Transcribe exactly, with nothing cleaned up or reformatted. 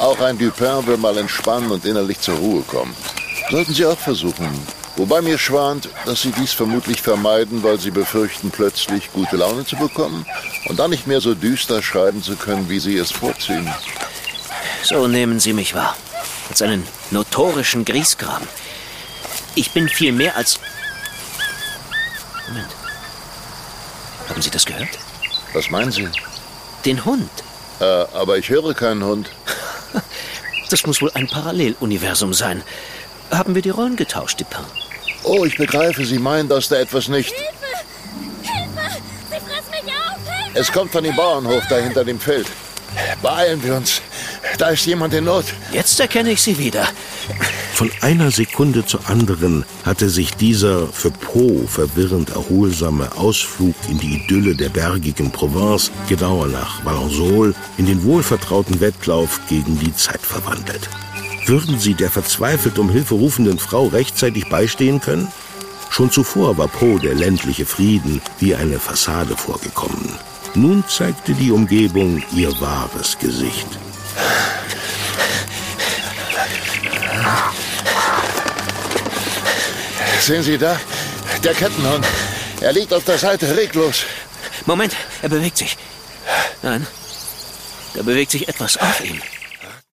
Auch ein Dupin will mal entspannen und innerlich zur Ruhe kommen. Sollten Sie auch versuchen. Wobei mir schwant, dass Sie dies vermutlich vermeiden, weil Sie befürchten, plötzlich gute Laune zu bekommen und dann nicht mehr so düster schreiben zu können, wie Sie es vorziehen. So nehmen Sie mich wahr. Als einen notorischen Griesgram. Ich bin viel mehr als... Moment. Haben Sie das gehört? Was meinen Sie? Den Hund. Äh, aber ich höre keinen Hund. Das muss wohl ein Paralleluniversum sein. Haben wir die Rollen getauscht, Dupin? Oh, ich begreife. Sie meinen, dass da etwas nicht... Hilfe! Hilfe! Sie fressen mich auf! Hilfe! Es kommt von dem Bauernhof da hinter dem Feld. Beeilen wir uns. Da ist jemand in Not. Jetzt erkenne ich Sie wieder. Von einer Sekunde zur anderen hatte sich dieser für Poe verwirrend erholsame Ausflug in die Idylle der bergigen Provence, genauer nach Valensole, in den wohlvertrauten Wettlauf gegen die Zeit verwandelt. Würden sie der verzweifelt um Hilfe rufenden Frau rechtzeitig beistehen können? Schon zuvor war Poe der ländliche Frieden wie eine Fassade vorgekommen. Nun zeigte die Umgebung ihr wahres Gesicht. Sehen Sie da? Der Kettenhund. Er liegt auf der Seite reglos. Moment, er bewegt sich. Nein, da bewegt sich etwas auf ihm.